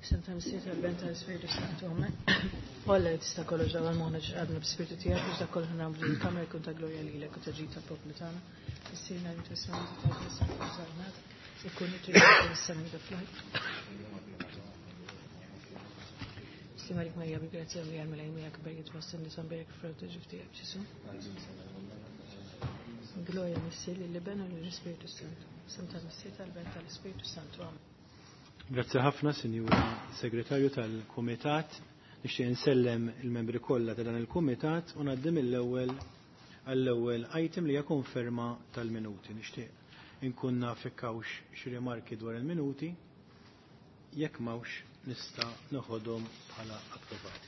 Sometimes sit għal-bent għal-spiritu santu għamme. Olla tista kollu ġawa l-mona ġadna b-spiritu tijak, biex da kollu ħanam l-kamra jkun ta' glorja li l-ek u ta' ġita poplu tana. Is-sirna l-intessjoni ta' għal-san f-żarnat, ikun it-ġita s-sani da fl-ħajt. Stima lik Marija bil-grazzja li għal-melajn mi għak bergit bassin li san berek f-frota ġifti għak ċisu. Glorja missil li benu l-spiritu santu. Sometimes sit għal-bent għal-spiritu santu għamme. Grazie ħafna, Sinjura Segretarju tal-Kumitat. Nixtieq insellem il-membri kollha ta' dan il-Kumitat u ngħaddim għall-ewwel item li hija konferma tal-minuti. Nixtieq inkun naf hekk hawnx xi rimarki dwar il-minuti, jekk m'hawnx nista' noħodhom bħala approvati.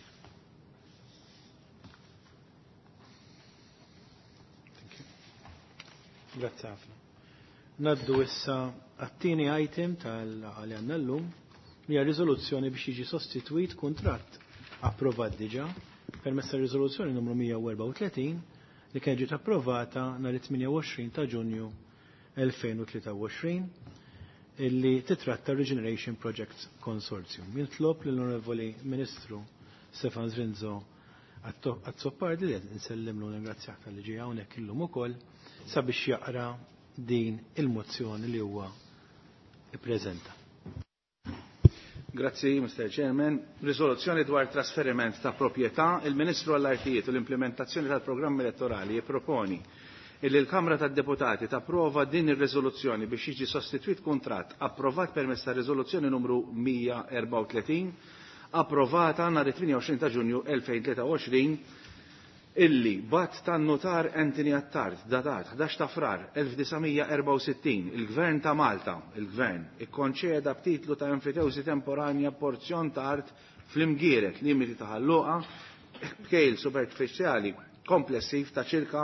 Grazie ħafna. Naddu issa għattini item tal-għali għanna l-lum li riżoluzzjoni biex jiġi sostituit kontratt approvat diġa permezz ta' riżoluzzjoni numru 134 li kien ġiet approvata nhar 28 ta' Ġunju 2023 illi titratta Regeneration Project Consortium. Jintlob l-Onorevoli Ministru Stefan Zrinzo għat-Soppardi li nsellimlu ringrazzjak tal-li ġie hawnhekk illum ukoll sabiex jaqra din il-mozzjoni li huwa ippreżenta. Grazzi, Mr. Chairman. Risoluzzjoni dwar trasferiment ta' proprjetà, il-Ministru għall-Artijiet u l-implementazzjoni tal-programmi elettorali jipproponi illi l-Kamra tad-Deputati tapprova din ir-riżoluzzjoni biex jiġi sostitwit kuntratt approvat permezz ta' riżoluzzjoni numru 134 approvata nhar 28 ta' Ġunju 2023 illi bat tan-notar Anthony Attard datat 11 ta' frar 1964 il-Gvern ta' Malta, il-Gvern, ikkonċeda b'titlu ta' enfitewsi temporanja porzjon ta' art fl-imgieret limiti ta' ħalluqa b'kejl superfiċjali komplessiv ta' ċirka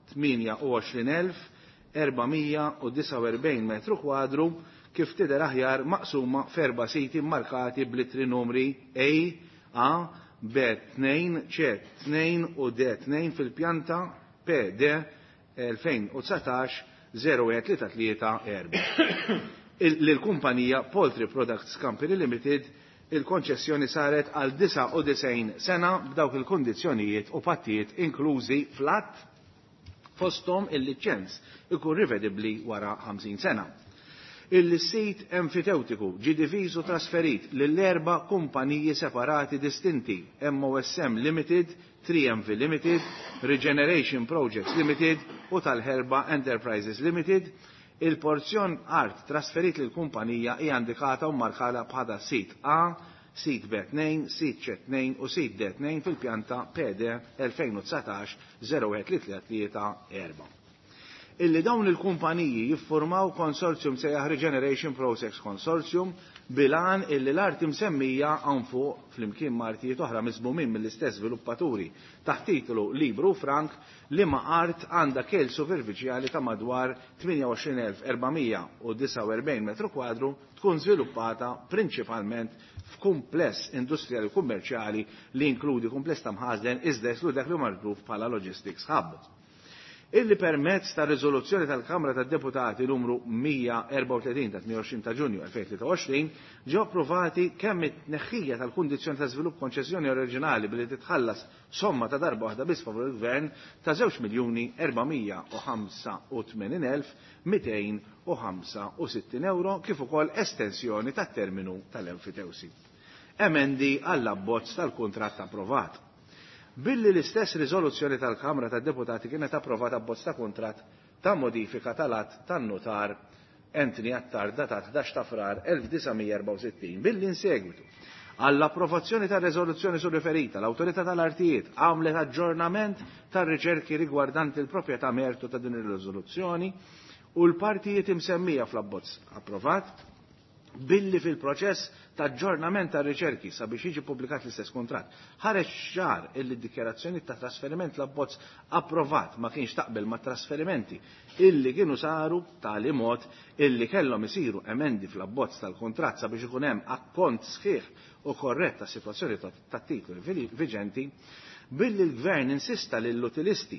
28,449 metru kwadru kif tidher aħjar maqsuma f'erba' siti markati b'littri numri A, B2, C2 u D2 fil-pjanta PD 2019-0133. L-kumpanija Poultry Products Company Limited il-konċessjoni saret għal 99 sena b'dawk il-kondizzjonijiet u pattijiet inklużi flat fosthom il-liċenz ikun rivedibbli wara 50 sena. Il-sit enfiteutiku ġi diviżu trasferit lill-erba' kumpaniji separati distinti MOSM Limited, 3MV Limited, Regeneration Projects Limited u tal-Herba Enterprises Limited. Il-porzjon art trasferit lill-kumpanija hija indikata u markata bħala sit A, sit B2, sit C2 u sit D2 fil-pjanta PD 2019-0133. Illi dawn il-kumpaniji jiffurmaw konsorzjum sejjaħ Regeneration Projects Consortium bilan illi l-art imsemmija għan fuq fl-imkien martijiet oħra miżmumin mill-istess sviluppaturi taħt titolu Libru Frank li ma' art għandha kell superfiċjali ta' madwar 28,449 metru kwadru tkun żviluppata prinċipalment f'kumpless industrijali kummerċjali li inkludi kumpless ta' mħażden iżda jeslu dak li marruf bħala logistics hub. Illi permezz ta' riżoluzzjoni tal-Kamra tad-Deputati numru 134 ta' 28 ta' Ġunju 2023 ġew approvati kemm it-tneħħija tal-kundizzjoni ta' żvilupp konċessjoni oriġinali billi titħallas somma ta' darba waħda biss favur il-Gvern ta' 2,485,265 euro kif ukoll estensjoni tat-terminu tal-enfitewsi. Emendi għall-abbozz tal-kuntratt approvat. Billi l-istess riżoluzzjoni tal-Kamra tad-Deputati kienet approvata abbozz ta' kuntratt ta' modifika tal-att tan-notar Anthony Attard datat 11 ta' frar 1964 billi insegwitu għall-approvazzjoni ta' riżoluzzjoni su riferita l-Awtorità tal-Artijiet għamlet aġġornament tar-riċerki rigwardanti l-proprjetà mertu ta' din ir-riżoluzzjoni u l-partijiet imsemmija fl-abbozz approvat billi fil-proċess ta' aġġornament ta' riċerki sabiex jiġi pubblikat l-istess kuntratt. Ħareġ ċar illi d-dikjarazzjoni ta' trasferiment l-abbozz approvat ma kienx taqbel ma' trasferimenti illi kienu saru tali mod illi kellhom isiru emendi fl-abbozz tal-kuntratt sabiex ikun hemm akkont sħiħ u korrett ta' sitwazzjoni tat-titoli viġenti billi l-Gvern insista lill-utilisti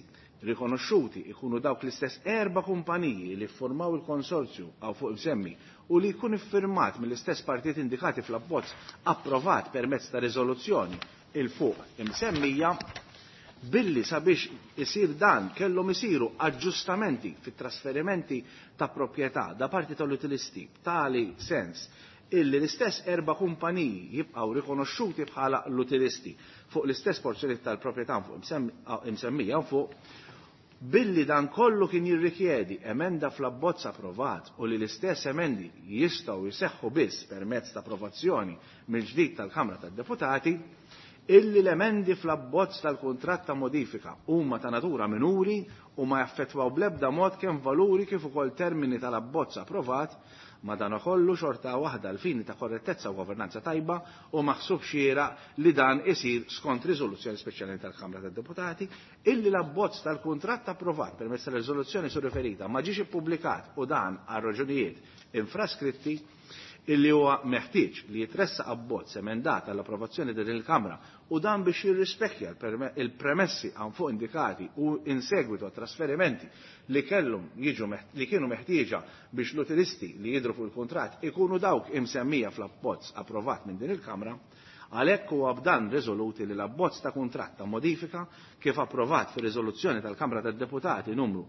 rikonoxxuti ikunu dawk l-istess 4 kumpaniji li ffurmaw il-konsorzju għaw fuq imsemmi u li jkun iffirmat mill-istess partijiet indikati fl-abbozz approvat permezz ta' riżoluzzjoni il-fuq imsemmija, billi sabiex isir dan kellhom isiru aġġustamenti fit-trasferimenti ta' proprjetà da parti tal-utilisti b'tali sens illi l-istess 4 kumpaniji jibqgħu rikonoxxuti bħala l-utilisti fuq l-istess porzjoniet tal-proprjetà fuq imsemmija fuq, billi dan kollu kien jirrikjedi emenda fl-abbozz approvat u li l-istess emendi jistgħu jseħħu biss permezz ta' approvazzjoni mill-ġdid tal-Kamra tad-Deputati, illi l-emendi fl-abbozz tal-kuntratt ta' modifika huma ta' natura minuri u ma jaffettwaw bl-ebda mod kemm valuri kif ukoll termini tal-abbozz approvat, madankollu xorta waħda l-fini ta' korrettezza u governanza tajba u maħsub xieraq li dan isir skont riżoluzzjoni speċjali tal-Kamra tad-Deputati, illi l-abbozz tal-kuntratt approvat permezz tal-riżoluzzjoni surriferita ma ġiex ippubblikat u dan għal raġunijiet infraskritti, illi huwa meħtieġ li jitressa abbozz emendat għall-approvazzjoni din il-Kamra u dan biex jirrispecchja il-premessi għan fuq indikati u in segwitu trasferimenti li kienu meħtieġa biex l-utilisti li jidru fuq il-kontrat ikunu dawk imsemmija fl-abbozz approvat minn din il-Kamra, għalhekk huwa b'dan riżoluti li l-abbozz ta' kuntratt ta' modifika kif approvat fir-riżoluzzjoni tal-Kamra tad-Deputati numru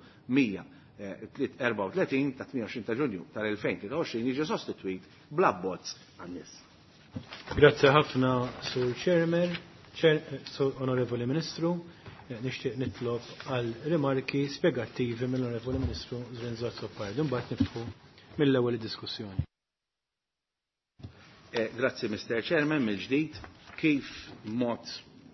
134 ta' 28 ta' Ġunju tal-2023 jiġi sostitwit bl-abbozz għannis. Grazie ħafna, Sur Chairman, Onorevoli Ministru. Nixtieq nitlob għal rimarki spjegattivi mill-Onorevoli Ministru Zrinzot Soppardi. Mbagħad niftħu mill-ewwel diskussjoni. Grazie, Mr. Chairman, mill-ġdid. Kif mod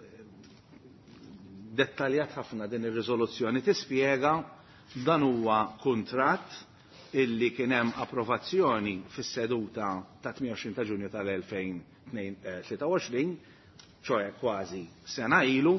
dettaljat ħafna din ir-riżoluzzjoni tispjega, dan huwa kuntratt illi kien hemm approvazzjoni fis-seduta ta' 28 ta' Ġunju tal-2023, ċoe kważi sena ilu,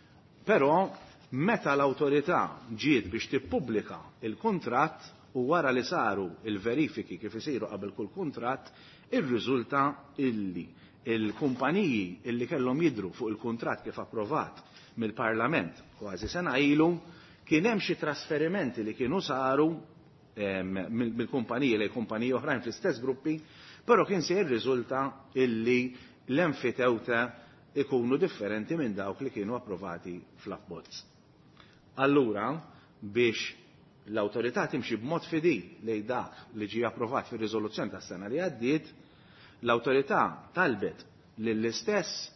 però meta l-awtorità ġiet biex tippubblika il-kuntratt u wara li saru il-verifiki kif isiru qabel kull kuntratt, ir-riżulta illi il-kumpaniji illi kellhom jidru fuq il-kuntratt kif approvat mill-Parlament kważi sena ilu, kien hemm xi trasferimenti li kienu saru mill-kumpaniji lejn kumpaniji oħrajn fl-istess gruppi, però kien se jirriżulta illi l-enfitewta ikunu differenti minn dawk li kienu approvati fl-abbozz. Allura, biex l-awtorità timxi b'mod fidil lejn dak li ġie approvat fir-riżoluzzjoni tas-sena li għaddiet, l-awtorità talbet lill-istess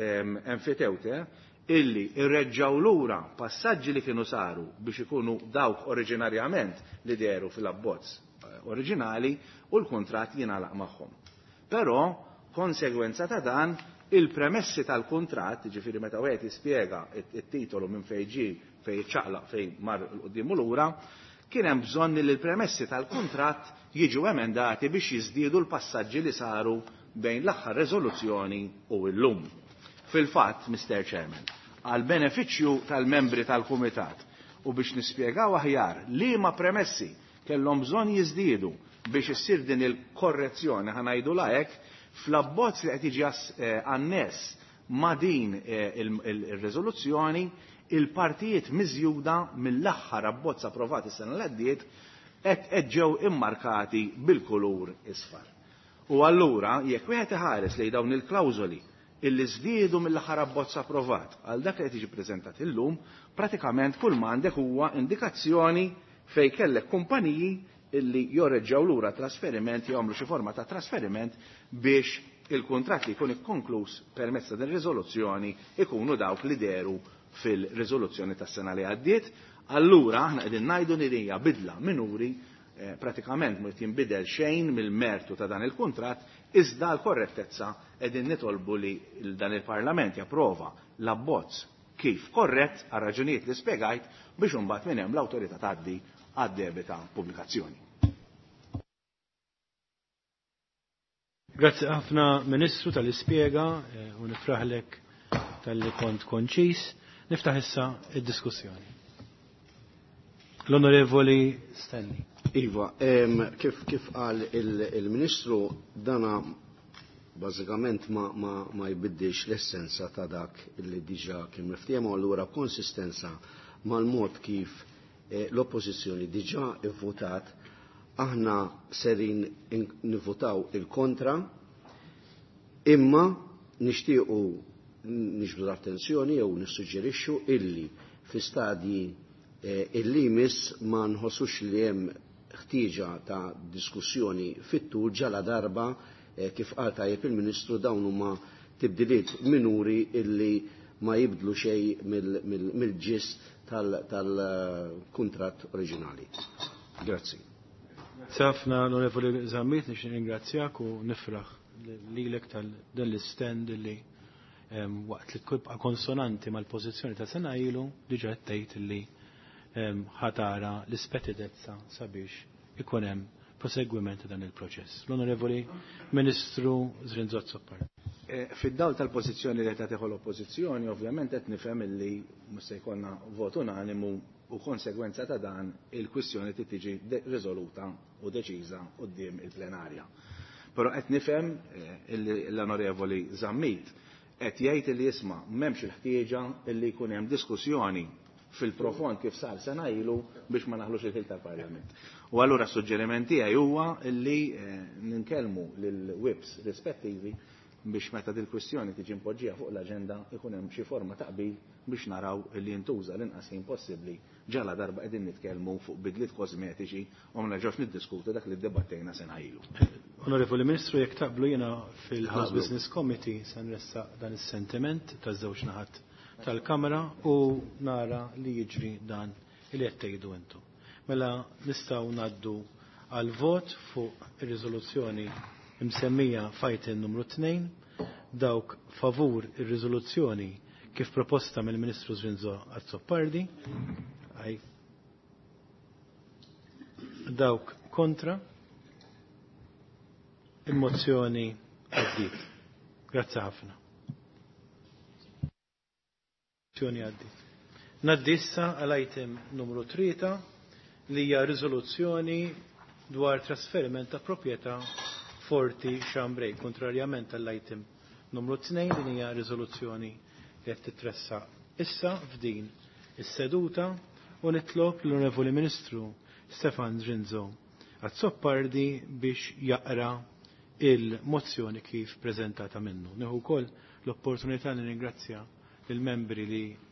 enfitewta illi irreġġaw lura passaġġi li kienu saru biex ikunu dawk oriġinarjament li deru fil-abbozz oriġinali u l-kuntratt jingħalaq magħhom. Però, konsegwenza ta' dan, il-premessi tal-kuntratt, ġifieri meta wieħed jispjega it-titolu minn fejn ġie fejn ċaqlaq fejn mar l-qudiem u lura, kien hemm bżonn li l-premessi tal-kuntratt jiġu emendati biex jiżdiedu l-passaġġi li saru bejn l-aħħar riżoluzzjoni u llum. Fil-fatt, Mr. Chairman, għal benefiċċju tal-membri tal-Kumitat u biex nispjegaw aħjar li ma premessi kellhom bżonn jiżdiedu biex issir din il-korrezzjoni ħanajdu hekk, fl-abbozz li qed jiġi anness ma' din ir-riżoluzzjoni, il-partijiet miżjuda mill-aħħar abbozz approvati s-sena l-għaddiet qed ġew immarkati bil-kulur isfar. U allura jekk wieħed iħares lejn dawn il-klawżoli illi żdiedu mill-aħħar abbozz approvat għal dak li qed jiġi ppreżentat illum, pratikament kull ma għandek huwa indikazzjoni fejn kellek kumpaniji illi jorreġġaw lura trasferiment jagħmlu xi forma ta' trasferiment biex il-kuntratt li jkun ikkonkluż permezz ta' din riżoluzzjoni ikunu dawk li deru fil-riżoluzzjoni tas-sena li għaddiet. Allura aħna qegħdin ngħidu li hija bidla minuri, pratikament ma jinbidel xejn mill-mertu ta' dan il-kuntratt, iżda l-korrettezza qegħdin nitolbu li dan il-Parlament japprova l-abbozz kif korrett għal raġunijiet li spjegajt biex imbagħad minn hemm l-awtorità tgħaddi għad-debita pubblikazzjoni. Grazzi ħafna Ministru tal-ispjega u nifraħlek tal-li kont konċis. Niftaħ issa id-diskussjoni. L-Onorevoli Stanley. Iva, kif qal il-Ministru dana bażikament ma jbiddix l-essenza ta' dak li diġà kien miftiema u allura konsistenza mal-mod kif l-oppożizzjoni diġà ivvotat, aħna serin nivvotaw il-kontra, imma nixtiequ nixbdu l-attenzjoni jew nissuġġerixxu illi fi stadji illi jmiss ma nħossux li hemm ħtieġa ta' diskussjoni fit-tul ġala darba kif qal tajjeb il-Ministru dawn huma tibdiliet minuri illi ma jibdlu xejn mill-ġist tal-kuntratt oriġinali. Grazzi. Safna l-Onorevoli Zammit, nix ringrazzjak u nifraħ lilek tal-dan l-istend li waqt li tibqa' konsonanti mal-pożizzjoni ta' sena ilu diġà tgħid li ħatara l-ispetitezza sabiex ikun hemm prosegwiment dan il-proċess. L-Onorevoli Ministru Zrinzot Soppar. Fid-dawl tal-pożizzjoni li qed tieħu l-oppożizzjoni, ovvjament qed nifhem illi mhux se jkollna vot unanimu u konsegwenza ta' dan il-kwistjoni tiġi riżoluta u deċiża quddiem il-plenarja. Però qed nifhem l-Onorevoli Zammit qed jgħid li jisma' m'hemmx il-ħtieġa li jkun hemm diskussjoni fil-profond kif sar sena ilu biex ma naħlux il-ħil tal-Parlament. U allura s-suġġeriment tiegħi huwa li ninkellmu lill-whips rispettivi biex meta dil-kwistjoni tiġi mpoġġija fuq l-aġenda ikun hemm xi forma taqbil biex naraw li jintuża l-inqas ħin possibbli ġala darba qegħdin nitkellmu fuq bidliet kosmetiċi u ma nerġgħux niddiskutu dak li ddebattejna sena ilu. Onorevoli Ministru, jekk taqblu jiena fil-House Business Committee se nressaq dan is-sentiment taż-żewġ naħat tal-Kamra u nara li jiġri dan li qed tgħidu intom. Mela nistgħu ngħaddu għal vot fuq ir-riżoluzzjoni msemmija fajten numru 2, dawk favur ir-riżoluzzjoni kif proposta mill-Ministru Zrinzot Soppardi, dawk kontra, il-mozzjoni għaddit. Grazzi ħafna. Mozzjoni għaddit. Naddissa għal-item numru 3 li hija riżoluzzjoni dwar trasferiment ta' proprjetà Forti Xambrej, kontrarjament għall-item numru 2 din hija riżoluzzjoni li qed titressa issa f'din is-seduta u nitlob l-Onorevoli Ministru Stefan Zrinzot Soppardi biex jaqra il-mozzjoni kif preżentata minnu. Nieħu wkoll l-opportunità li ningrazzja lill-membri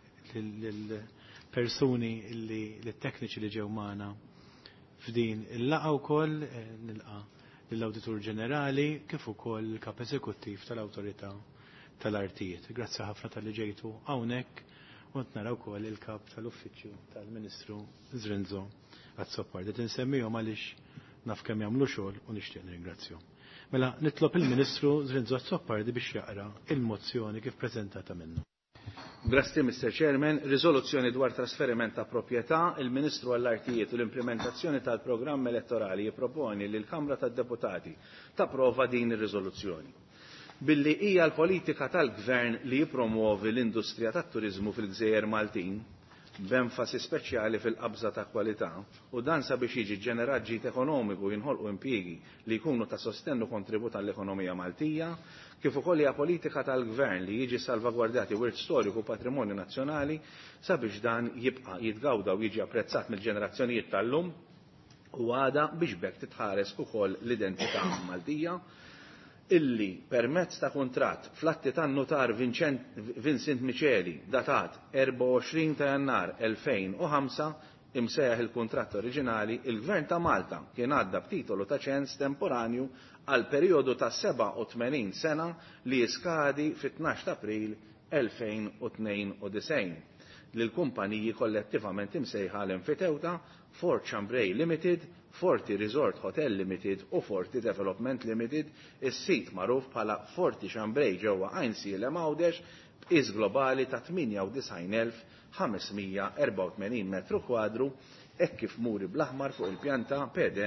lill-persuni l-tekniċi li ġew magħna f'din il-laqgħa wkoll nilqa' l-Awditur Ġenerali kif ukoll il-Kap Eżekuttiv tal-Awtorità tal-Artijiet. Grazzi ħafna tal-li ġejtu hawnhekk u naraw ukoll il-Kap tal-Uffiċċju tal-Ministru Zrinzot Soppardi. Tinsemmihom għaliex naf kemm jagħmlu xogħol u nixtieq nirringrazzjahom. Mela nitlob il-Ministru Zrinzot Soppardi biex jaqra il-mozzjoni kif preżentata minnu. Grazzi, Mr. Chairman. Riżoluzzjoni dwar trasferiment ta' proprjetà, il-Ministru għall-Artijiet u l-implementazzjoni tal-programm elettorali jipproponi li l-Kamra tad-Deputati tapprova din ir-riżoluzzjoni. Billi hija l-politika tal-Gvern li jippromuovi l-industrija tat-turiżmu fil-Gżejjer Maltin b'enfasi speċjali fil-qabża ta' kwalità u dan sabiex jiġi ġenerat ġid ekonomiku jinħolqu impjiegi li jkunu ta' sostennu kontribut għall-ekonomija Maltija, kif ukoll hija politika tal-Gvern li jiġi salvagwardjati wirt storiku patrimonju nazzjonali sabiex dan jibqa' jitgawda u jiġi apprezzat mill-ġenerazzjonijiet tal-lum u għada biex bekk titħares ukoll l-identità Maltija illi permezz ta' kuntratt fl-atti tan-notar Vincent Micheli datat 24 ta' Jannar 2005 imsejjaħ il-kuntratt oriġinali, il-Gvern ta' Malta kien għadda b'titolu ta' ċens temporanju għal perjodu ta' 87 sena li jiskadi fit-12 ta' April 2092 lil kumpaniji kollettivament imsejħa l-enfitewta Fort Chambray Limited, Forti Resort Hotel Limited u Forti Development Limited, is-sit magħruf bħala Forti Chambray ġewwa Għajnsiele Mawdex b'qis globali ta' 98,584 metru kwadru hekk kif muri bl-aħmar fuq il-pjanta PD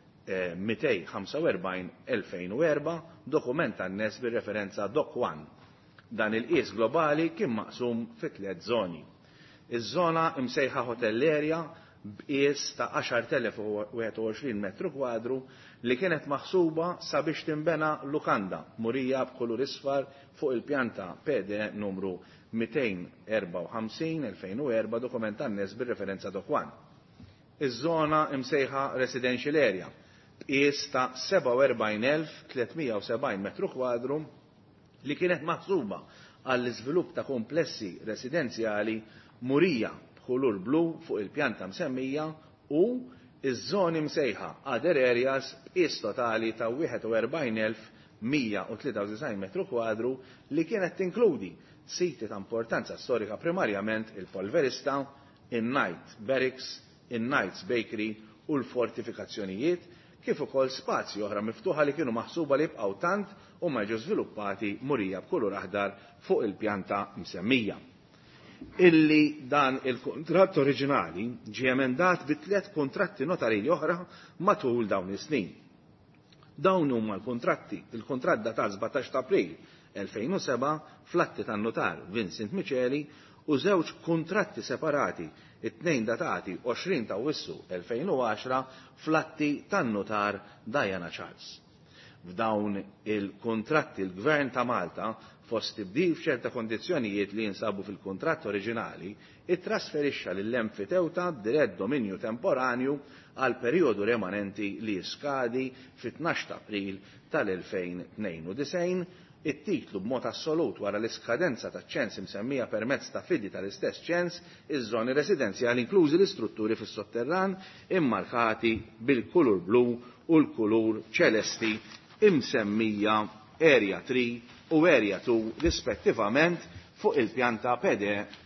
245/2004 dokument annes bir-referenza Doc 1. Dan il-qis globali kien maqsum fi 3 żoni. Iż-żona imsejħa Hotel Area bqies ta' 10,021 metru kwadru li kienet maħsuba sabiex timbena lukanda murija b'kulur isfar fuq il-pjanta PD numru 254/2004 dokument annes bir-referenza dokwan. Iż-żona imsejħa residential area bqies ta' 47,370 metru kwadru li kienet maħsuba għall-iżvilupp ta' komplessi residenzjali murija b'kulur blu fuq il-pjanta msemmija u iż-żoni msejħa other areas bqies totali ta' 41,193 metru kwadru li kienet tinkludi siti ta' importanza storika primarjament il-Polverista, in-Knight Barracks, in-Knight's Bakery u l-fortifikazzjonijiet kif ukoll spazji oħra miftuħa li kienu maħsuba li bqgħu tant u ma ġew żviluppati murija b'kulur aħdar fuq il-pjanta msemmija. Illi dan il-kontratt oriġinali ġie emendat bi 3 kontratti notarili oħra matul dawn is-snin. Dawn huma l-kontratti, il-kontratt datat 17 ta' April 2007 fl-atti tan-notar Vincent Micheli u żewġ kontratti separati, it-tnejn datati 20 ta' Wissu 2010 fl-atti tan-notar Diana Charles. F'dawn il-kontratti il-Gvern ta' Malta fost tibdil f'ċerta kondizzjonijiet li jinsabu fil-kontratt oriġinali ittrasferixxa lill-enfitewta dirett dominju temporanju għal perjodu remanenti li jiskadi fit-12 ta' April tal-2092 it-titlu b'mod assolut wara l-iskadenza ta' ċens imsemmija permezz ta' fidi tal-istess ċens iż-żoni residenzjali inklużi l-istrutturi fis-sotterran immarkati bil-kulur blu u l-kulur ċelesti imsemmija Area 3 u Area 2 rispettivament fuq il-pjanta PD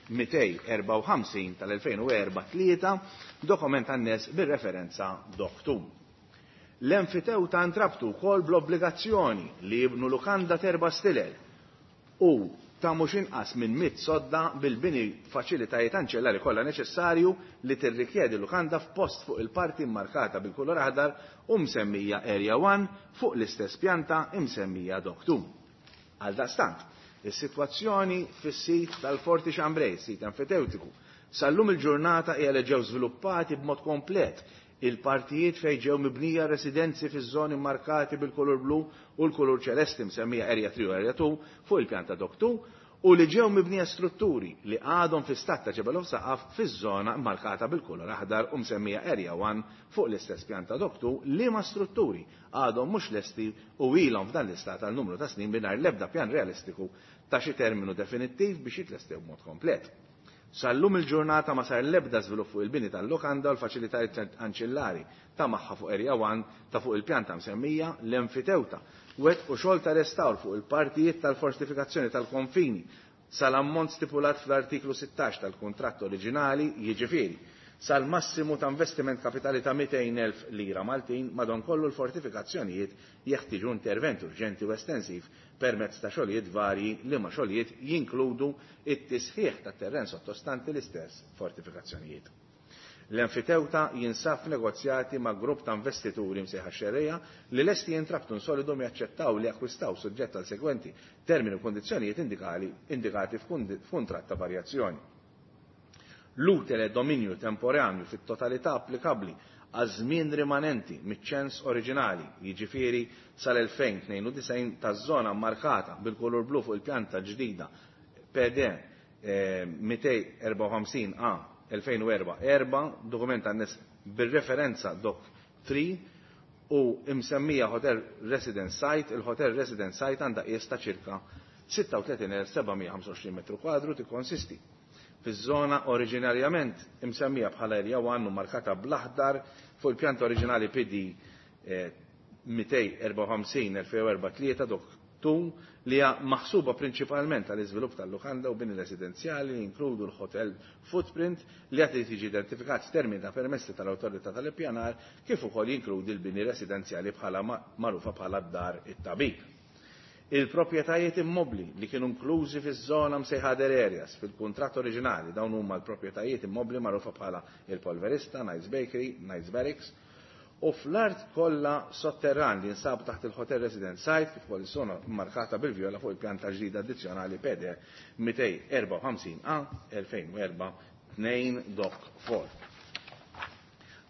254 tal-2004-3 dokument annes bir-referenza Dok2. L-enfitewta ntrabtu wkoll bl-obbligazzjoni li jibnu lukanda terba stilel u ta' mhux inqas minn 100 sodda bil-bini faċilitajiet anċellari kollha neċessarju li tirrikjedi lukanda f'post fuq il-parti mmarkata bil-kulur aħdar u msemmija Area 1 fuq l-istess pjanta imsemmija Dok2. Għaldaqstant, is-sitwazzjoni fis-sit tal-Forti Xambrej, sit enfiteutiku, sal-lum il-ġurnata hija li ġew żviluppati b'mod komplet il-partijiet fejn ġew mibnija residenzi fiż-żoni markati bil-kulur blu u l-kulur ċelesti msemmija Area 3 u Area 2 fuq il-pjanta Dok2 u li ġew mibnija strutturi li għadhom fi stat ta' ġebel u saqaf fiż-żona markata bil-kulur aħdar u msemmija Area 1 fuq l-istess pjanta Dok2 li ma strutturi għadhom mhux lesti u ilhom f'dan l-istat għal numru ta' snin mingħajr l-ebda pjan realistiku ta' xi terminu definittiv biex jitlestew b'mod komplet. Sal-lum il-ġurnata ma sar l-ebda żvilupp fuq il-bini tal-lukanda u l-faċilitajiet anċillari ta' magħha fuq Area 1 ta' fuq il-pjanta msemmija l-enfitewta wet u xogħol ta' restawr fuq il-partijiet tal-fortifikazzjoni tal-konfini sal-ammont stipulat fl-artiklu 16 tal-kuntratt oriġinali jiġifieri sal-massimu ta' investiment kapitali ta' 200,000 lira Maltin madonkollu l-fortifikazzjonijiet jeħtieġu intervent urġenti u estensiv permezz ta' xogħlijiet varji li ma' xogħlijiet jinkludu it-tisħiħ tat-terren sottostanti l-istess fortifikazzjonijiet. L-enfitewta jinsab negozjati ma' grupp ta' investituri msejħa xerreja li lesti jintrabtu nsolidhom jaċċettaw li akkwistaw suġġett għal segwenti termini u kondizzjonijiet indikati f'kuntratt ta' varjazzjoni. L-utile dominju temporanju fit-totalità applikabbli għal żmien rimanenti miċ-ċens oriġinali, jiġifieri sal-2092 taż-żona markata bil-kulur blu fuq il-pjanta ġdida PD 254A 2004 dokument għannes bir-referenza Dok3 u imsemmija Hotel Residence Site, il-Hotel Residence Site għandha qies ta' ċirka 36,725 metru kwadru tikkonsisti fiż-żona oriġinarjament imsemmija bħala Area 1 u markata bl-aħdar fuq il-pjanta oriġinali PD 254-2004-3 Dok2 li hija maħsuba prinċipalment għall iżvilupp tal-lukanda u bini residenzjali li jinkludu l-hotel footprint li għati tiġi identifikat f'termini ta' permessi tal-awtorità tal-ippjanar kif ukoll jinkludi l-bini residenzjali bħala magħrufa bħala d-dar it-tabib. Il-proprjetajiet immobli li kienu inklużi fiż-żona msejħa other areas fil-kuntratt oriġinali dawn huma l-proprjetajiet immobli magħrufa bħala il-Polverista, Knight's Bakery, Knight's Barracks u fl-art kollha sotterran li nsab taħt il-Hotel Residence Site kif ukoll is-żona mmarkata bil-vjola fuq il-pjanta ġdida addizzjonali PD 254A 2004 2 Dok 4.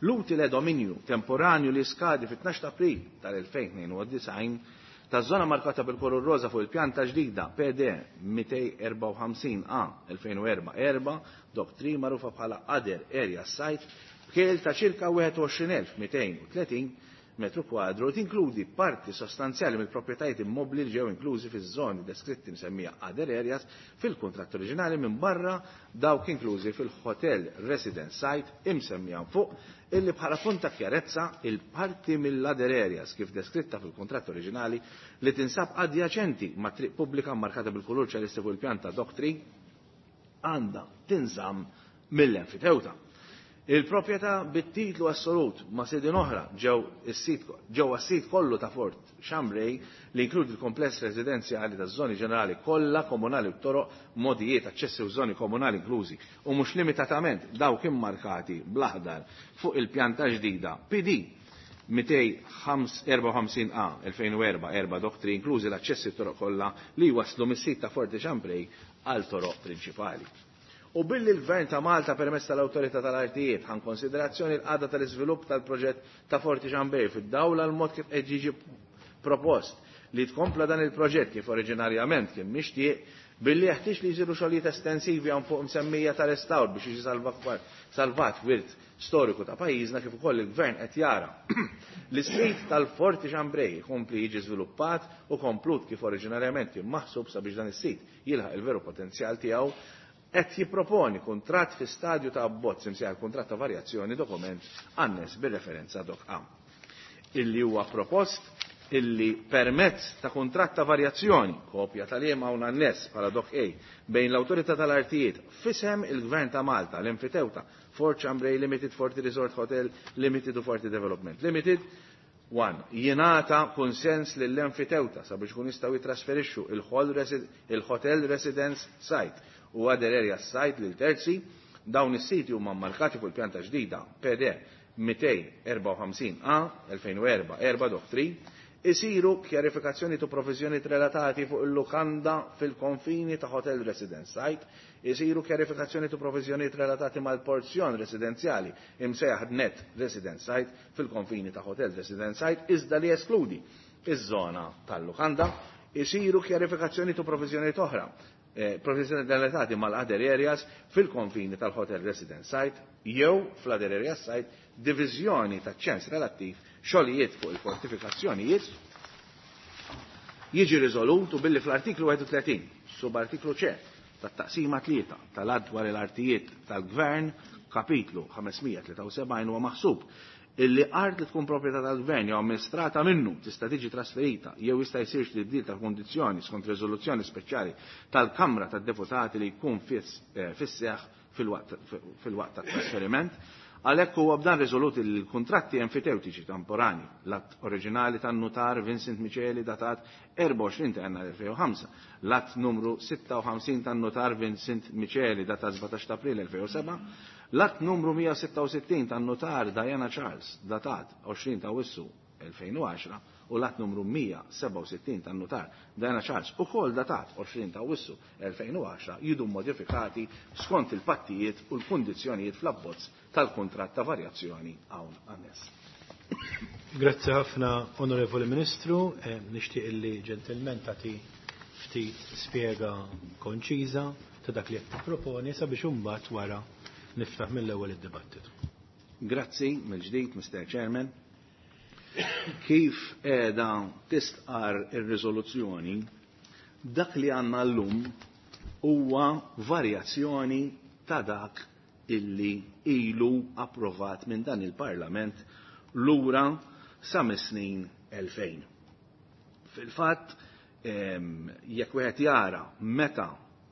L-utile dominju temporanju li skadi fit-12 ta' April tal-2092 taż-żona markata bil-kolor roża fuq il-pjanta ġdida PD 254A 2004 dok 3 magħrufa bħala Other Area Site b'kiel ta' ċirka 21,230 metru kwadru tinkludi parti sostanzjali mill-proprjetajiet immobbli li ġew inklużi fiż-żoni deskritti msemmija Other Areas fil-kuntratt oriġinali minn barra dawk inklużi fil-Hotel Residence Site imsemmija fuq illi bħala punta kjarezza il-parti mill-Other Areas kif deskritta fil-kuntratt oriġinali li tinsab adjaċenti ma' triq pubblika markata bil-kulur ċelisti fuq il-pjanta Doktri għandha tinżamm mill-enfitewta. Il-proprjetà bit-titlu assolut ma' sidin oħra ġewwa s-sit kollu ta' Fort Chambray li inkludi l-kompless residenzjali taż-żoni ġenerali kollha komunali u toroq modijiet aċċessi u żoni komunali inklużi u mhux limitatament dawk immarkati bl-aħdar fuq il-pjanta ġdida PD 254A 2004 doktri inklużi l-aċċessi toroq kollha li waslu mis-sit ta' Fort Chambray għal toroq prinċipali. U billi l-Gvern ta' Malta permezz tal-Awtorità tal-Artijiet ħan konsiderazzjoni l-qagħda tal-iżvilupp tal-proġett ta' Forti Chambray fid-dawla l-mod kif qed jiġi propost li tkompla dan il-proġett kif oriġinarjament kien mixtieq billi jeħtieġ li jsiru xogħlijiet estensivi hawn fuq msemmija tal-restawr biex jiġi salvat wirt storiku ta' pajjiżna kif ukoll il-Gvern qed jara l-istrit tal-Forti Chambray jkompli jiġi żviluppat u komplut kif oriġinarjament kien maħsub sabiex dan is-sit jilħaq il-veru potenzjal tiegħu qed jipproponi kuntratt fi stadju ta' abbozz imsejħel kuntratt ta' varjazzjoni dokument annes bir-referenza dok A. Illi huwa propost illi permezz ta' kuntratt ta' varjazzjoni kopja tal-iem hawn annes bħala dok A bejn l-Awtorità tal-Artijiet fisem il-Gvern ta' Malta l-enfitewta Fort Chambray Limited, Forti Resort Hotel Limited u Forti Development Limited 1. Jingħata konsens lill-enfitewta sabiex kun jistgħu jitrasferixxu il-Hotel Residence Site u Other Area Site lil terzi dawn is-siti huma mmarkati fuq il-pjanta ġdida PD 254A 2004 dok 3 isiru kjarifikazzjoni tu provviżjonijiet relatati fuq il-lukanda fil-konfini ta' Hotel Residence Site, isiru kjarifikazzjoni tu provviżjonijiet relatati mal-porzjon residenzjali imsejjaħ Net Residence Site fil-konfini ta' Hotel Residence Site iżda li eskludi iż-żona tal-lukanda, isiru kjarifikazzjoni tu provviżjonijiet oħra provviżjoni relatati mal-Other Areas fil-konfini tal-Hotel Residence Site jew fl-Other Areas Site diviżjoni ta' ċens relattiv xogħlijiet fuq il-fortifikazzjonijiet jiġi riżolutu billi fl-artiklu 31 subartiklu C tat-taqsima 3 tal-att dwar l-artijiet tal-Gvern kapitlu 573 huwa maħsub illi art li tkun proprjetà tal-Gvern jew amministrata minnu tista' tiġi trasferita jew jista' jsir tibdil tal-kondizzjoni skont riżoluzzjoni speċjali tal-Kamra tad-Deputati li jkun fis-seħħ fil-waqt tat-trasferiment. Għalhekk huwa b'dan riżolut il-kuntratti enfiteutiċi temporani l-att oriġinali tan-notar Vincent Micheli datat 24 ta' Jannar 2005, l-att numru 56 tan-notar Vincent Micheli datat 17 ta' April 2007, l-att numru 166 tan-notar Diana Charles datat 20 ta' Wissu 2010 u l-att numru 167 tan-notar Diana Charles ukoll datat 20 ta' Wissu 2010 jidu modifikati skont il-pattijiet u l-kundizzjonijiet fl-abbozz tal-kuntratt ta' varjazzjoni hawn annes. Grazzi ħafna, Onorevoli Ministru. Nixtieq illi ġentilmen tagħti ftit spjega konċiża ta' dak li qed tipproponi sabiex imbagħad wara niftaħ mill-ewwel id-dibattitu. Grazzi mill-ġdid, Mr. Chairman. Kif qiegħda tistqar ir-riżoluzzjoni dak li għandna llum huwa varjazzjoni ta' dak illi ilu approvat minn dan il-Parlament lura sa mis-snin 2000. Fil-fatt, jekk wieħed jara meta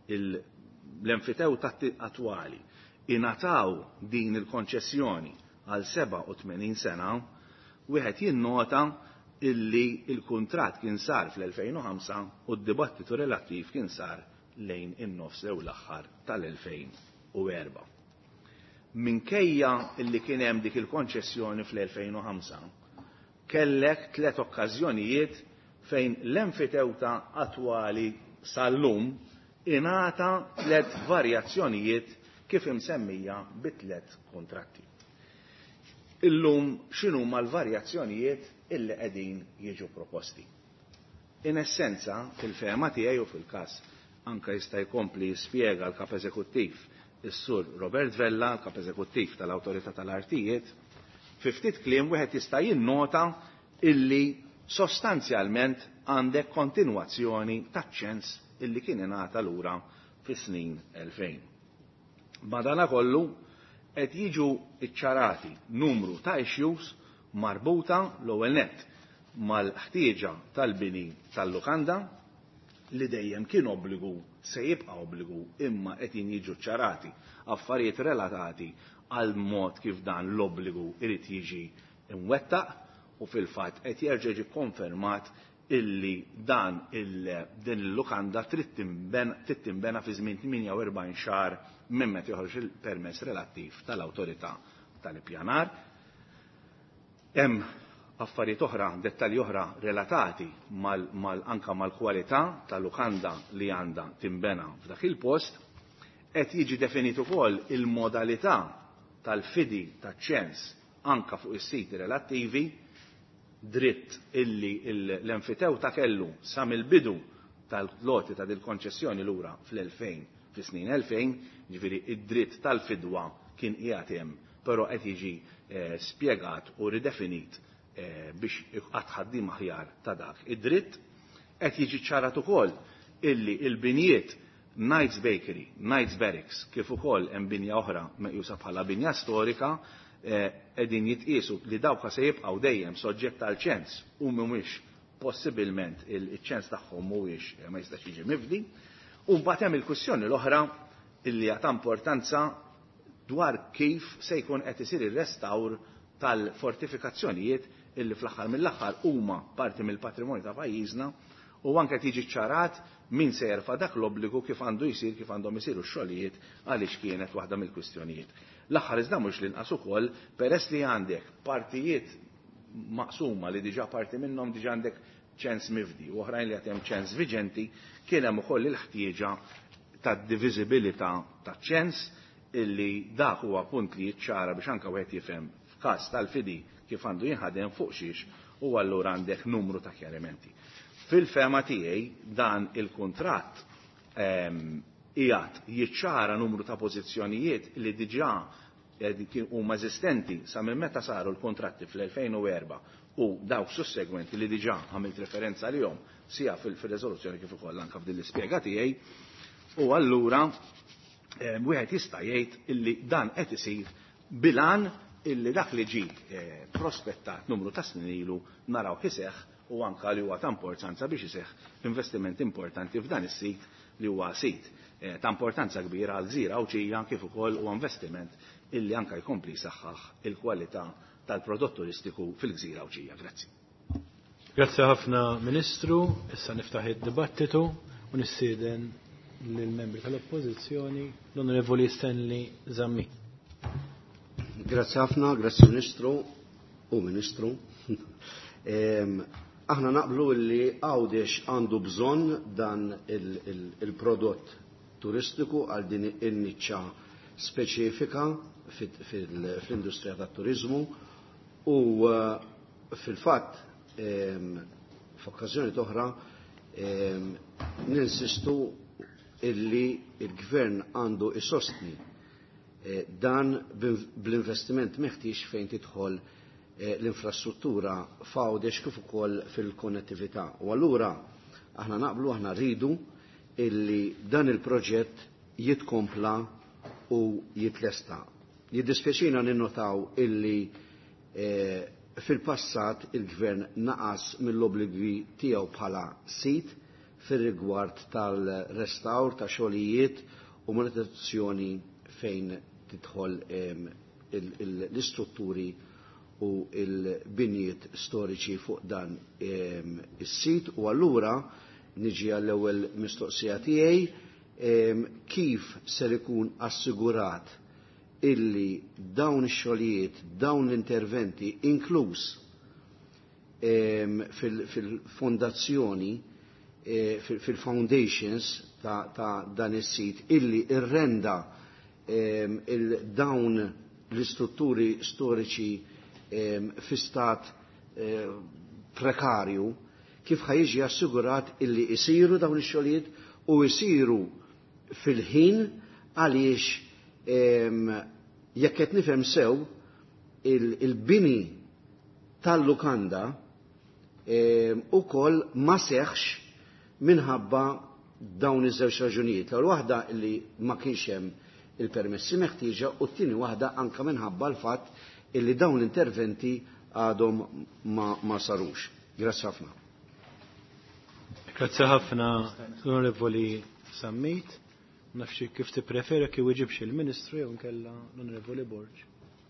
l-enfitewta attwali ingħataw din il-konċessjoni għal 87 sena, wieħed jinnota illi il-kuntratt kien sar fl-2005 u d-dibattitu relattiv kien sar lejn in-nofs jew l-aħħar tal-2004. Minkejja illi kien hemm dik il-konċessjoni fl-2005, kellek 3 okkażjonijiet fejn l-enfitewta attwali sal-lum ingħata 3 varjazzjonijiet kif imsemmija bi 3 kontratti. illum x'inhu mal-varjazzjonijiet illi qegħdin jiġu proposti. In essenza, fil-fehma tiegħi u fil-każ anke jista' jkompli jispjega l-kap eżekuttiv is-sur Robert Vella, l-kap eżekuttiv tal-Awtorità tal-Artijiet, fi ftit kliem wieħed jista' jinnota illi sostanzjalment għandek kontinwazzjoni taċ-ċens illi kien ingħata lura fis-snin 2000. Madankollu qed jiġu iċċarati numru ta' issues marbuta l-ewwel nett mal-ħtieġa tal-bini tal-lukanda li dejjem kien obbligu se jibqa' obbligu imma qed jiġu ċċarati affarijiet relatati għal mod kif dan l-obbligu irid jiġi imwettaq u fil-fatt qed jerġa' jiġi konfermat illi din il-lukanda trid tinbena fi żmien 48 xahar minn meta joħroġ il-permess relattiv tal-Awtorità tal-Ippjanar. Hemm affarijiet oħra, dettalji oħra relatati anke mal-kwalità tal-lukanda li għandha tinbena f'dak il-post, qed jiġi definit ukoll il-modalità tal-fidi taċ-ċens anke fuq is-siti relattivi, dritt illi l-enfitewta kellu sa mill-bidu tal-loti ta' dil-konċessjoni lura fl-2000, fis-snin 2000, ġifieri id-dritt tal-fidwa kien qiegħed hemm, però qed jiġi spjegat u ridefinit biex ħaddim aħjar ta' dak id-dritt. Qed jiġi ċarat ukoll illi l-binijiet Knights Bakery, Knights Barracks, kif ukoll hemm binja oħra meqjusa bħala binja storika, qegħdin jitqiesu li dawk se jibqgħu dejjem soġġett għal ċens u mhumiex possibilment il-ċens tagħhom mhuwiex ma jistax jiġi mifdi. U mbagħad hemm il-kwistjoni l-oħra illi hija ta' importanza dwar kif se jkun qed isir ir-restawr tal-fortifikazzjonijiet illi fl-aħħar mill-aħħar huma parti mill-patrimonju ta' pajjiżna u anke tiġi ċarat min se jerfa' dak l-obbligu kif għandu jsir kif għandhom isiru x-xogħlijiet għaliex kienet waħda mill-kwistjonijiet. L-aħħar iżda mhux l-inqas ukoll peress li għandek partijiet maqsuma li diġà parti minnhom diġà għandek ċens mifdi u oħrajn li għatem ċens viġenti, kien hemm ukoll il-ħtieġa tad-divisibilità taċ-ċens illi dak huwa punt li jiċċara biex anke wieħed jifhem f'każ tal-fidi kif għandu jinħadem fuq xiex u allura għandek numru ta' chiarimenti. Fil-fema tiegħi dan il-kuntratt qiegħed jiċċara numru ta' pożizzjonijiet li diġà huma eżistenti sa minn meta saru l-kontratti fl-2004 u dawk sussegwenti li diġà għamilt referenza għalihom sija fil-riżoluzzjoni kif ukoll anke f'din l-ispjega tiegħi. U allura wieħed jista' jgħid illi dan qed isir bilan illi dak li ġie prospettat numru ta' snin ilu naraw iseħħ u anke li huwa ta' importanza biex iseħħ investiment importanti f'dan is-sit li huwa sit ta' importanza kbira għal Gżira Awċija kif ukoll huwa investiment illi anke jkompli jsaħħaħ il-kwalità tal-prodott turistiku fil-Gżira Awċija. Grazzi. Grazzi ħafna Ministru, issa niftaħ id-dibattitu u nissieden lill-membri tal-Oppożizzjoni l-Onorevoli Stanley Zammi. Grazzi ħafna, grazzi Ministru. Aħna naqblu li Għawdex għandu bżonn dan il-prodott turistiku għal din in-niċċa speċifika fl-industrija tat-turizmu u fil-fatt f'okkażjoni oħra ninsistu illi il-Gvern għandu isostni dan bl-investiment meħtieġ fejn tidħol l-infrastruttura f'Għawdex kif ukoll fil-konnettività. U allura aħna naqblu aħna rridu illi dan il-proġett jitkompla u jitlesta. Jiddispjaċina ninnotaw illi fil-passat il-Gvern naqas mill-obligi tiegħu bħala sit fir-rigward tal-restawr ta' xogħlijiet u monetizzazzjoni fejn tidħol l-istrutturi u l-binjiet storiċi fuq dan is-sit u allura niġi għall-ewwel mistoqsija tiegħi kif ser ikun assigurat illi dawn ix-xogħlijiet, dawn l-interventi inkluż fil-fondazzjoni, fil-foundations ta' dan is-sit illi irrenda dawn l-istrutturi storiċi fi stat prekarju kif ħajġi assigurat illi jisiru dawn ix-xogħlijiet u jisiru fil-ħin għaliex jekk qed nifhem sew il-bini tal-lukanda ukoll ma seħħx minħabba dawn iż-żewġ raġunijiet. L-ewwel waħda li ma kienx hemm il-permessi meħtieġa u t-tieni waħda anke minħabba l-fatt illi dawn l-interventi għadhom ma sarux. Grazzi ħafna. Grazzi ħafna l-Onorevoli Sammit. Nafxi kif tipprefera kif iġibx il-Ministru jew nkella l-Onorevoli Borġ.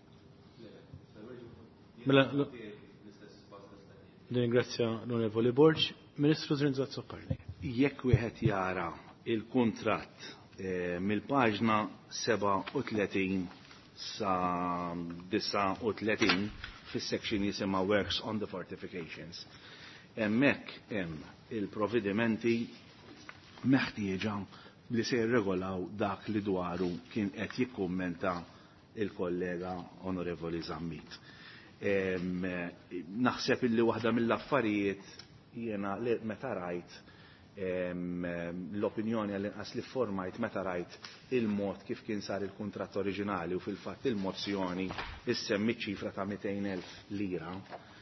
Mela ringrazzja l-Onorevoli Borġ. Ministru Zrinzat Sopparni. Jekk wieħed jara il-kuntratt mill-paġna 37 sa 39 fis-section jisimha Works on the Fortifications. Hemmhekk hemm il-provvedimenti meħtieġa li se jirregolaw dak li dwaru kien qed jikkummenta il-kollega Onorevoli Zammit. Naħseb illi waħda mill-affarijiet jiena meta rajt l-opinjoni għall-inqas li formajt meta rajt il-mod kif kien sar il-kuntratt oriġinali u fil-fatt il-mozzjoni issemmi ċifra ta' 200,000 lira.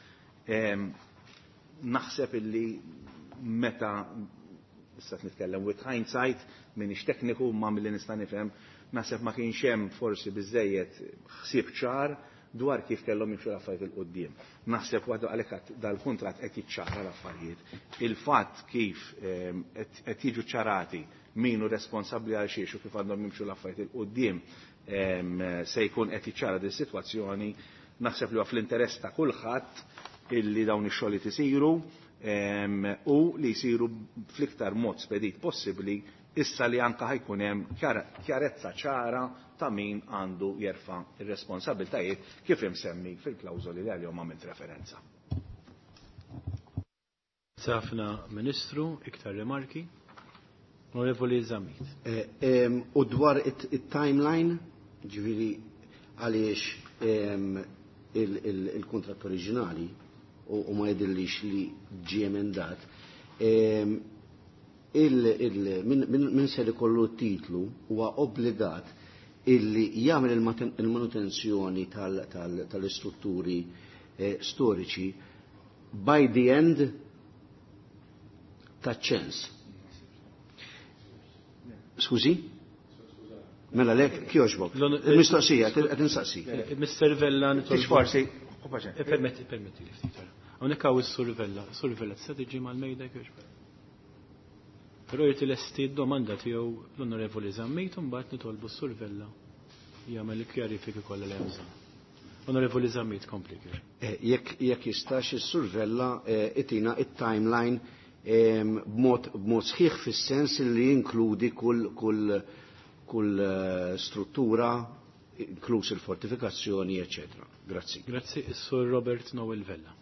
Naħseb illi meta issa nitkellem with hindsight minix tekniku ma milli nista' nifhem naħseb ma kienx hemm forsi biżejjed ħsieb ċar dwar kif kellhom jimxu l-affarijiet il-qudiem. Naħseb waħda għalhekk dal-kuntratt qed jiċċara l-affarijiet. Il-fatt kif qed jiġu ċarati min hu responsabbli għal xiex u kif għandhom jimxu l-affarijiet il-qudiem se jkun qed jiċċara din is-sitwazzjoni naħseb li huwa fl-interess ta' kulħadd illi dawn ix-xogħlijiet isiru u li jsiru fl-iktar mod spedit possibbli issa li anke ħajkun hemm kjarezza ċara ta' min għandu jerfa' ir-responsabiltajiet kif imsemmi fil-klawżoli li għalihom għamilt referenza. Safna Ministru, iktar remarki. Onorevoli Zammit. U dwar it-timeline, ġifieri għaliex il-kuntratt oriġinali u ma jidillix li ġie emendat, min se ikollu t-titlu huwa obbligat illi jagħmel il-manutenzjoni tal-istrutturi storiċi by the end taċ-ċens. Skużi? Mela lek kjoġbok. Il-mistoqsija, qed nistaqsi. Mr. Vella nitolbu. Forsi. Permetti li ftit. Hawnhekk hawn is-Sur Vella. Sur Vella tista' tiġi mal-mejda kjoġbok. Però jrid ilesti d-domanda tiegħu l-Onorevoli Zammit u mbagħad nitolbu s-Sur Vella jagħmel il-kjarifiki kollha li hemm bżonn. Onorevoli Zammit kompli kif. Jekk jistax is-Sur Vella itina it-timeline b'mod sħiħ fis-sens li jinkludi kull struttura, inkluż il-fortifikazzjoni, eċetera. Grazzi. Grazzi, is-Sur Robert Noel Vella.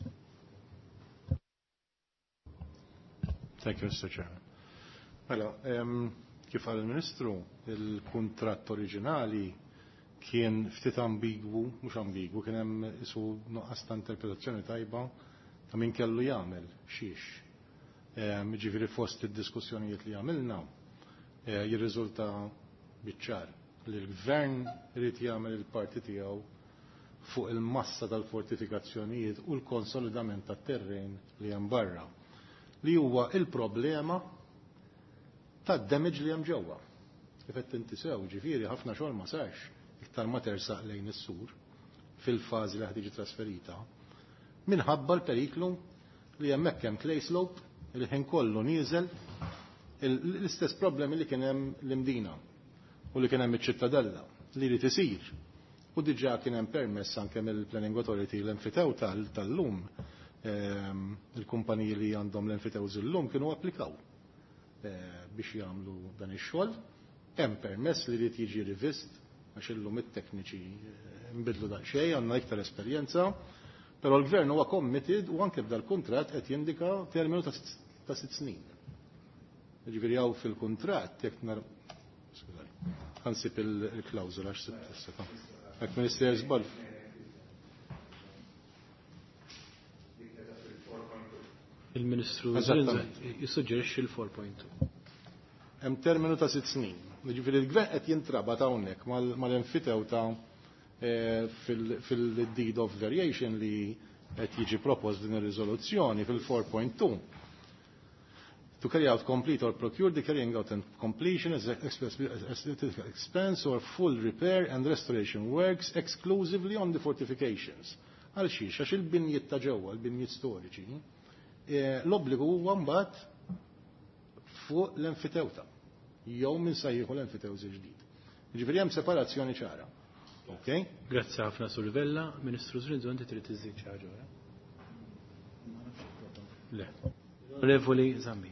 Thank you, Mr. Chairman. Mela, kif għal il-Ministru, il-kuntratt oriġinali kien ftit ambigwu, mhux ambigwu, kien hemm isu nuqqas ta' interpretazzjoni tajba ta' min kellu jagħmel xiex. Ġifieri fost id-diskussjonijiet li għamilna jirriżulta biċ-ċar li l-Gvern irid jagħmel il-parti tiegħu fuq il-massa tal-fortifikazzjonijiet u l-konsolidament tat-terrejn li hemm barra. Li huwa il-problema tad-damage li hemm ġewwa. Kif qed inti sew, ġifieri ħafna xogħol ma sarx iktar ma tersaq lejn is-sur fil-fażi li ħad tiġi trasferita minħabba l-periklu li hemmhekk hemm clay slope il-ħin kollu nieżel l-istess problemi li kien hemm l-imdina u li kien hemm iċ-ċittadella li jrid isir. U diġà kien hemm permess anke mill-Planning Authority l-enfitew tal-lum il-kumpaniji li għandhom l-enfitews illum kienu applikaw biex jagħmlu dan ix-xogħol. Hemm permess li jrid jiġi rivist għax illum it-tekniċi nbidlu daqsxejn għandna iktar esperjenza, però l-Gvern huwa committed u anke b'dal-kuntratt qed jindika terminu ta' 6 snin. Jiġifieri hawn fil-kuntratt jekk ħansib il-klawżola għax Hekk Minister żball. Il-Ministru Eżattament. jissuġġerixxi l-4.2. Hemm terminu ta' 6 snin. Jiġifieri l-gvern qed jintrabat hawnhekk mal-enfitewta fil-deed of variation li qed jiġi propost din ir-riżoluzzjoni fil-4.2. To carry out complete or procure the carrying out and completion as expense or full repair and restoration works exclusively on the fortifications. Għal xiex, għax il-binjiet ta' ġewwa, il-binjiet storiċi, l-obbligu huwa mbagħad fuq l-enfitewta. Jew minn sajjieħu l-enfitewżi ġdid. Jiġifieri hemm separazzjoni ċara. Okay? Grazzi ħafna Sur Vella. Ministru Zrinzu, inti trid iżid xi ħaġa. Le. Onorevoli Zambi.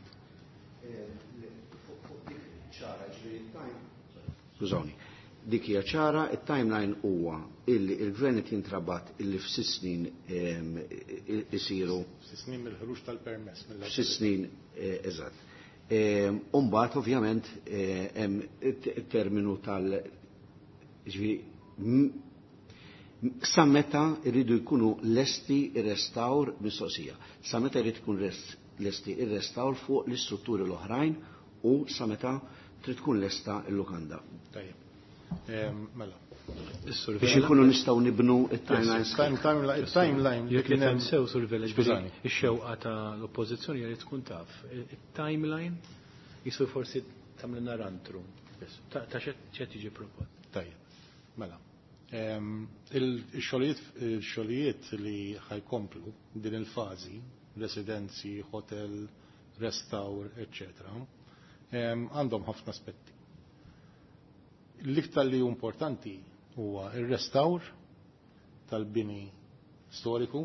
Skużawni, dik hija ċara, it-timeline huwa illi il-gvern qed jintrabat illi f'6 snin isiru. 6 snin mill-ħruġ tal-permess. 6 snin, eżatt. Umbat, ovvjament, hemm terminu sa meta irridu jkunu lesti ir-restawr mistoqsija. Sa meta jrid ikun lesti ir-restawr fuq l-istrutturi l-oħrajn u sa meta trid tkun lesta l-lukanda. Tajjeb. Mela. Biex ikunu nistgħu nibnu it-timeline. Jekk nifhem sew Sur Vella, ix-xewqa ta' l-oppożizzjoni jrid tkun taf. It-timeline jisu forsi tagħmlilna rantru. Ta' x'qed jiġi propon. Tajjeb. Mela. Il-xogħlijiet li ħajkomplu din il-fażi, residenzi, hotel, restawr, eccetera, għandhom ħafna aspetti. L-iktar li importanti huwa ir-restawr tal-bini storiku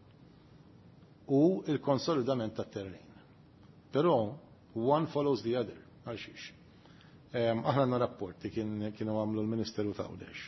u il-konsolidament tat-terrejn. Però one follows the other, għalxiex. Aħna għandna rapporti kienu għamlu l-Ministeru ta' Għawdex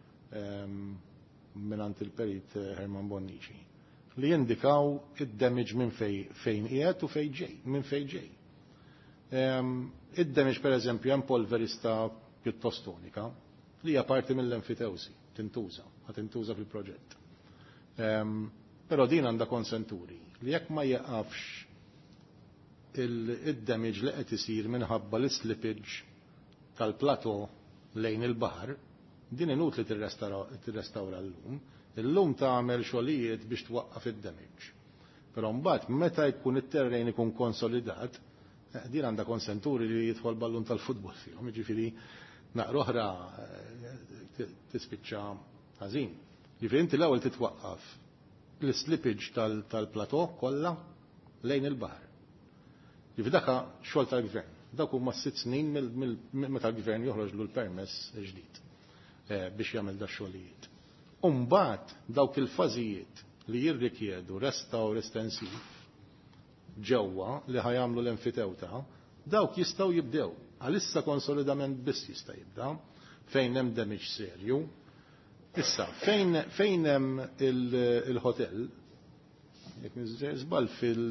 minant il-perit Herman Bonnici li jindikaw id-damage minn fejn qiegħed u minn fejn ġej. Id-damage per eżempju hemm polverista pjuttost unika li hija parti mill-enfitewsi, tintuża fil-proġett. Però din għandha konsenturi li jekk ma jaqafx id-damage li qed isir minħabba l-slippage tal-plato lejn il-baħar, din inut li tirrestawra l-lum, il-lum tagħmel xogħlijiet biex twaqqaf id-damage. Però mbagħad meta jkun it-terrejn ikun konsolidat, din għandha konsenturi li jidħol ballun tal-futbol fihom, jiġifieri naqra oħra tispiċċa ħażin. Jiġifieri inti l-ewwel titwaqqaf l-slippage tal-plato kollha lejn il-baħar. Jiġifieri dak xogħol tal-gvern. Dak huma 6 snin meta l-gvern joħroġlu l-permess ġdid biex jagħmel da xogħlijiet. U mbagħad dawk il-fażijiet li jirrikjedu restawr estensiv ġewwa li ħajamlu l-enfitewta, dawk jistgħu jibdew. Għalissa konsolidament biss jista' jibda fejn hemm damage serju. Issa fejn hemm il-hotel jekk niżbal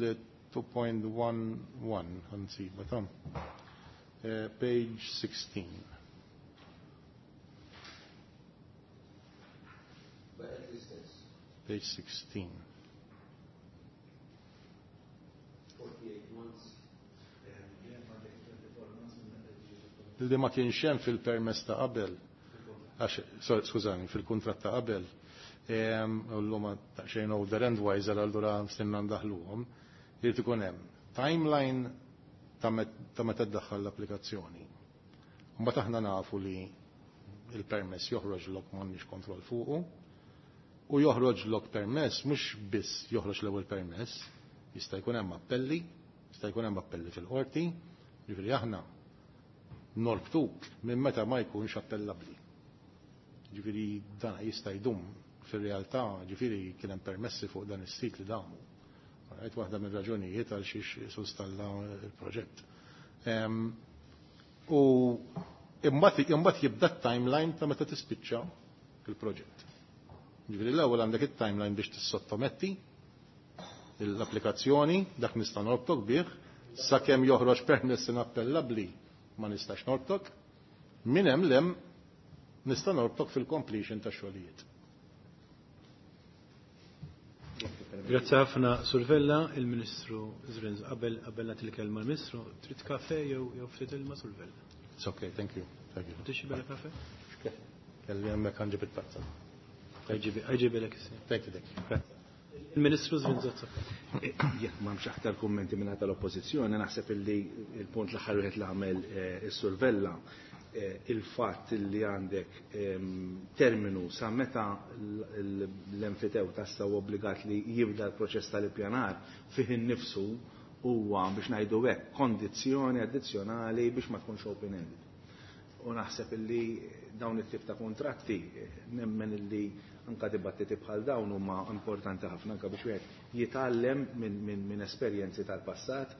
fil-2.11 ħansiba tam. Page 16. Page 16. 48 months. Li ma kienx hemm fil-permess ta' qabel, skużani, fil-kuntratt ta' qabel, l-lum ta' xejn older and wiser allura stinna ndaħluhom, irid ikun hemm timeline ta' meta ddaħħal l-applikazzjoni. Mbagħad aħna nafu li il-permess joħroġlok m'għandniex kontroll fuqu u joħroġlok permess mhux biss joħroġ l-ewwel permess, jista' jkun hemm appelli, fil-qorti, jiġifieri aħna norbtuk minn meta ma jkunx appellabbli. Ġifieri dan jista' jdum fir-realtà, ġifieri kien hemm permessi fuq dan is-sit li damu. Qed waħda mir-raġunijiet għal xiex sustalla l-proġett. U imbagħad jibda t-timeline ta' meta tispiċċa il-proġett. Ġifieri l-ewwel għandek it-timeline biex tissottometti l-applikazzjoni, dak nista' norbtok bih, sakemm joħroġ permess inappellabbli ma nistax norbtok, minn hemm lem nista' norbtok fil-completion ta' xogħlijiet. Grazie ħafna Survella, il-Ministru Zrinz, qabel nagħti l-kelma l-Ministru, trid kafe jew ftit ilma Survella. It's okay, thank you. Tixi bella kafe? Kelli hemmhekk ħanġib il-pazza. Ħajġibelek issir. Thank you. Il-Ministru Zrinz. Jekk m'hemmx aktar kummenti minn tal-Oppożizzjoni, naħseb illi il-punt l-aħħar wieħed li għamel is-Survella il-fatt li għandek terminu sa meta l-enfitew tassaw obbligat li jibda l-proċess tal-ippjanar fih innifsu huwa biex ngħidu hekk kondizzjoni addizzjonali biex ma tkunx open-ended. U naħseb illi dawn it-tip ta' kontratti nemmen illi anka dibattiti bħal dawn huma importanti ħafna anke biex wieħed jitgħallem minn esperjenzi tal-passat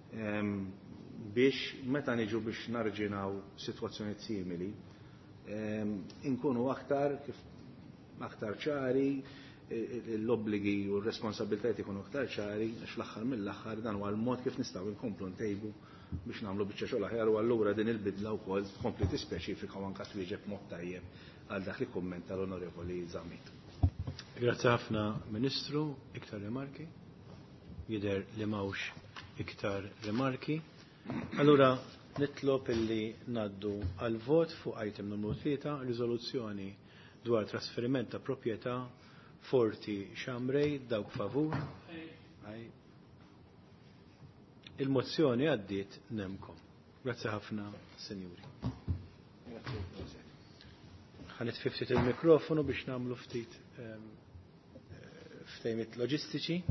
biex meta niġu biex narġinaw situazzjoni simili inkunu aktar ċari l-obbligi u r-responsabilitajiet ikunu aktar ċari għax l-aħħar mill-aħħar dan huwa l-mod kif nistgħu nkomplu ntejbu biex nagħmlu biċċa xogħol aħjar u allura din il-bidla wkoll tkompli tispeċifika u anke twieġeb mod tajjeb għal dak li kummenta l-Onorevoli Żammit. Grazzi ħafna Ministru, iktar rimarki? Jidher li m'hawnx iktar rimarki. Allura nitlob illi naddu għal vot fuq item numru 3, riżoluzzjoni dwar trasferiment ta' proprjetà Forti Xamrej dawk favur. Il-mozzjoni għaddiet nemkom. Grazzi ħafna, Senjuri. Ħanitfiftit il-mikrofonu biex nagħmlu ftit ftehimiet loġistiċi.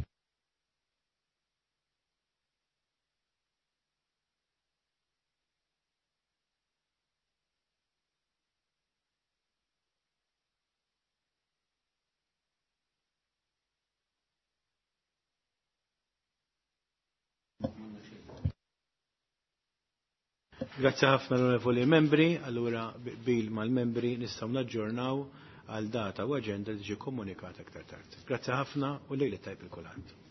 Grazie ħafna l-onorevoli membri, allura bil mal-membri nistgħu naġġornaw għal data u aġenda li ġi komunikata aktar tard. Grazie ħafna u lejli tajb il-kulħadd.